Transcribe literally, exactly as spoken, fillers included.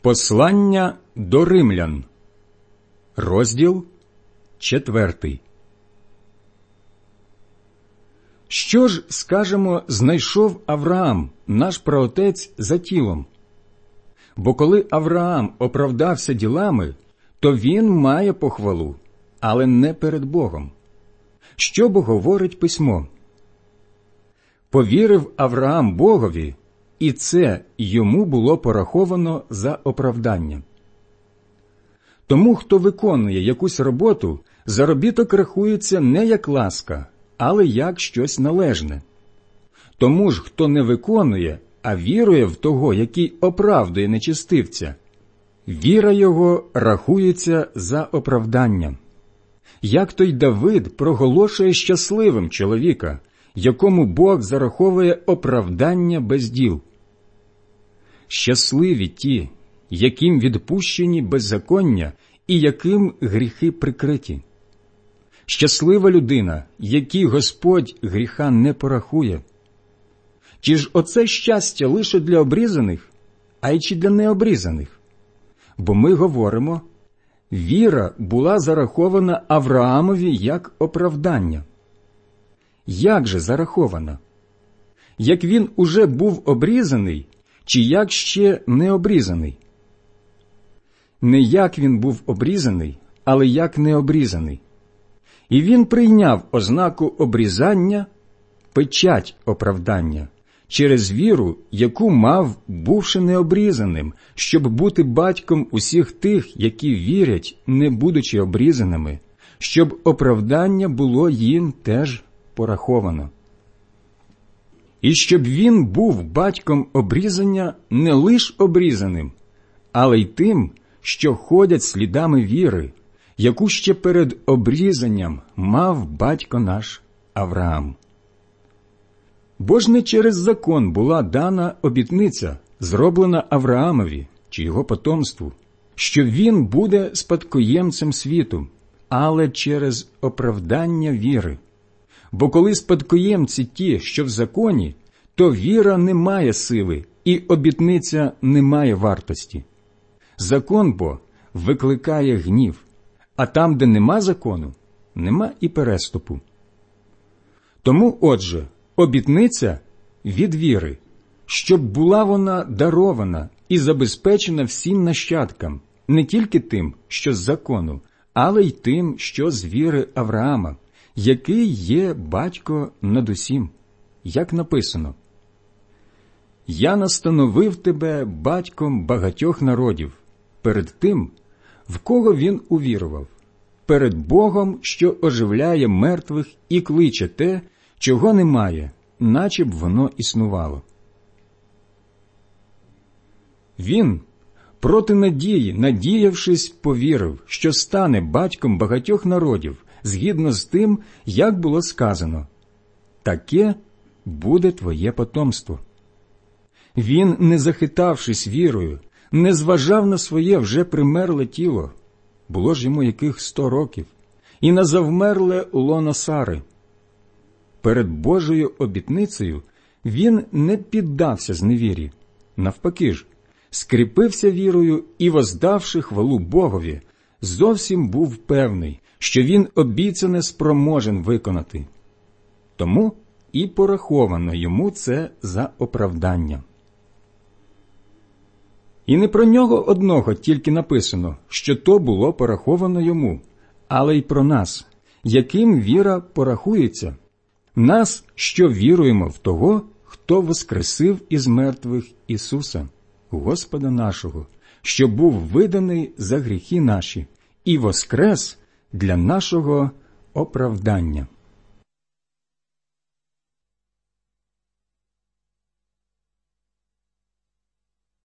Послання до римлян, розділ четвертий. Що ж, скажемо, знайшов Авраам, наш праотець, за тілом? Бо коли Авраам оправдався ділами, то він має похвалу, але не перед Богом. Що бо говорить письмо? Повірив Авраам Богові, і це йому було пораховано за оправдання. Тому, хто виконує якусь роботу, заробіток рахується не як ласка, але як щось належне. Тому ж, хто не виконує, а вірує в того, який оправдує нечестивця, віра його рахується за оправданням. Як той Давид проголошує щасливим чоловіка, якому Бог зараховує оправдання без діл. Щасливі ті, яким відпущені беззаконня і яким гріхи прикриті. Щаслива людина, якій Господь гріха не порахує. Чи ж оце щастя лише для обрізаних, а й чи для необрізаних? Бо ми говоримо, віра була зарахована Авраамові як оправдання. Як же зарахована? Як він уже був обрізаний, чи як ще не обрізаний? Не як він був обрізаний, але як не обрізаний. І він прийняв ознаку обрізання, печать оправдання, через віру, яку мав, бувши необрізаним, щоб бути батьком усіх тих, які вірять, не будучи обрізаними, щоб оправдання було їм теж пораховано. І щоб він був батьком обрізання не лиш обрізаним, але й тим, що ходять слідами віри, яку ще перед обрізанням мав батько наш Авраам. Бо ж не через закон була дана обітниця, зроблена Авраамові чи його потомству, що він буде спадкоємцем світу, але через оправдання віри. Бо коли спадкоємці ті, що в законі, то віра не має сили, і обітниця не має вартості. Закон бо викликає гнів, а там, де нема закону, нема і переступу. Тому, отже, обітниця від віри, щоб була вона дарована і забезпечена всім нащадкам, не тільки тим, що з закону, але й тим, що з віри Авраама, який є батько над усім, як написано: «Я настановив тебе батьком багатьох народів, перед тим, в кого він увірував, перед Богом, що оживляє мертвих і кличе те, чого немає, наче б воно існувало». Він, проти надії, надіявшись, повірив, що стане батьком багатьох народів, згідно з тим, як було сказано: «Таке буде твоє потомство». Він, не захитавшись вірою, не зважав на своє вже примерле тіло, було ж йому яких сто років, і на завмерле лоно Сари. Перед Божою обітницею він не піддався зневірі, навпаки ж, скріпився вірою і, воздавши хвалу Богові, зовсім був певний, що він обіцяне спроможен виконати. Тому і пораховано йому це за оправдання. І не про нього одного тільки написано, що то було пораховано йому, але й про нас, яким віра порахується, нас, що віруємо в того, хто воскресив із мертвих Ісуса, Господа нашого, що був виданий за гріхи наші і воскрес для нашого оправдання.